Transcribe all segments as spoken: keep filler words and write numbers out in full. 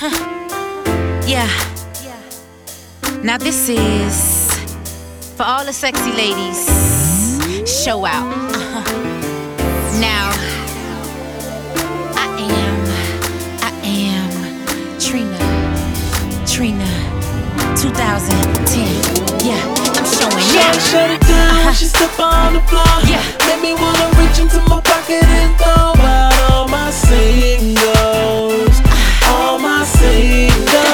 Yeah. Now this is for all the sexy ladies. Show out. Uh-huh. Now I am, I am Trina, Trina, twenty ten. Yeah, I'm showing out. Shut it down Uh-huh. when she step on the floor. Yeah. Make me wanna reach into my pocket and throw out all my singles, all my singles.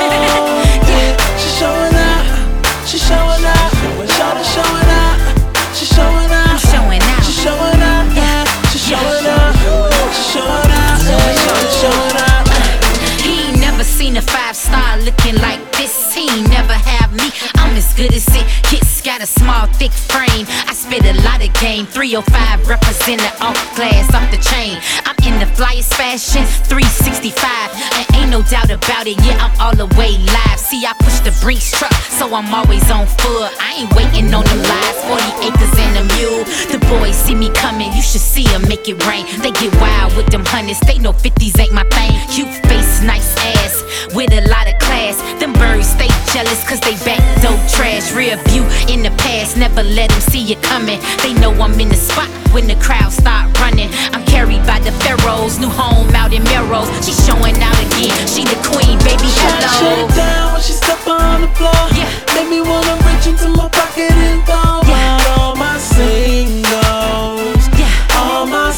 Yeah, she showing out, she showing out, shawty showing out, she showing I'm out, showing out. she showing out, yeah, she showing out, she showing out, yeah, shawty showing out. He ain't never seen a five star looking like this. He ain't never have me. I'm as good as it gets. Got a small, thick frame. I spit a lot of game. three oh five represent the off glass, off the chain. I'm in the flyest fashion, three sixty-five. And ain't no doubt about it. Yeah, I'm all the way live. See, I push the Brinks truck, so I'm always on foot. I ain't waiting on them lies. forty acres and a mule. The boys see me coming. You should see them make it rain. They get wild with them hundreds. They know fifties ain't my thing. Cute face, nice ass, with a lot of class. Them birds stay jealous cause they back dope trash. Rear view in the past, never let them see you coming. They know I'm in the spot when the crowd start running. I'm carried by the pharaohs, new home out in Melrose. She showing out again, she the queen, baby, Shut hello. it down when she step on the floor. Yeah. Make me wanna reach into my pocket and throw Yeah. out all my singles, Yeah, all my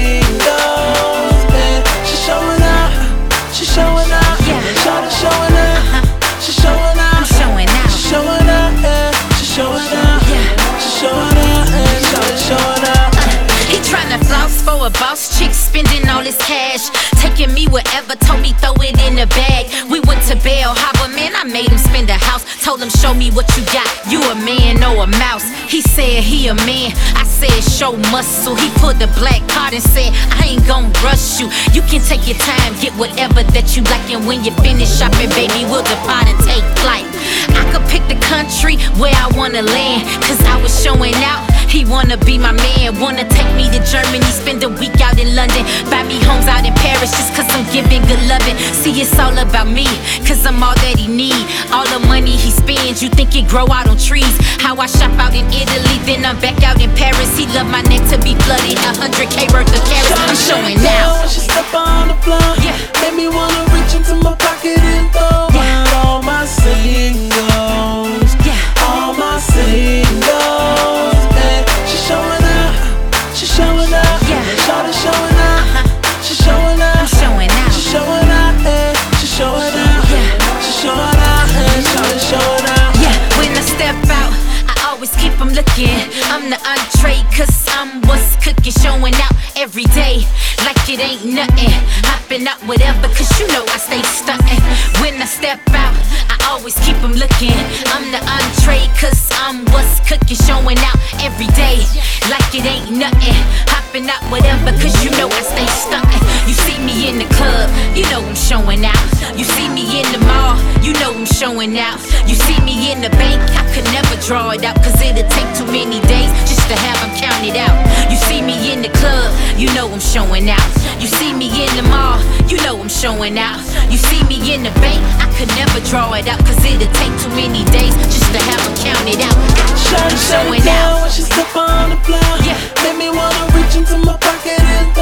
singles. Yeah. She showing out, she showing out, Yeah. shawty showing out, uh-huh. she showing I'm out, showing out. she showing out, yeah. She showing out, Yeah. she showing out, yeah. Shawty showing out. He tryna floss for a boss chick, spending all his cash. Taking me wherever, told me throw it in the bag. We went to Bell Harbor, man, I made him spend a house. Told him show me what you got, you a man or a mouse. He said he a man, I said show muscle. He pulled the black card and said I ain't gon' rush you. You can take your time, get whatever that you like. And when you finish shopping, baby, we'll depart and take flight. I could pick the country where I wanna land, cause I was showing out. He wanna be my man, wanna take me to Germany, spend a week out in London, buy me homes out in Paris just cause I'm giving good loving. See, it's all about me, cause I'm all that he need. All the money he spends, you think it grow out on trees. How I shop out in Italy, then I'm back out in Paris. He love my neck to be flooded, a hundred K worth of carrots. I'm showing out. When she step on the floor, Yeah. make me wanna reach into my pocket and throw Yeah. out all my singles, Yeah, all my singles. Yeah. She showing out, she showing out, Yeah. shawty showing out, uh-huh. she showing I'm out, showing out. she showing out, yeah. She showing out, Yeah. she showing out, yeah. Shawty showing out. Yeah, when I step out, I always keep them looking. I'm the entree, cause I'm what's cooking. Showing out every day, like it ain't nothing. Hopping out whatever, cause you know I stay stunting. When I step out, I always keep them looking. I'm the entree, cause I'm what's cooking. Showing out every day, like it ain't nothing. Hopping out whatever, cause you know I stay stunting. You see me in the club, you know I'm showing out. You see me in the mall, you know I'm showing out. You see me in the bank, I could never draw it out, cause it'll take too many days just to have them counted out. You see me in the club, you know I'm showing out. You see me in the mall, you know I'm showing out. You see me in the bank, I could never draw it out, cause it'll take too many days just to have them counted out. Shawty I'm shut it showing down out. when she step on the floor. Yeah. Make me wanna reach into my pocket and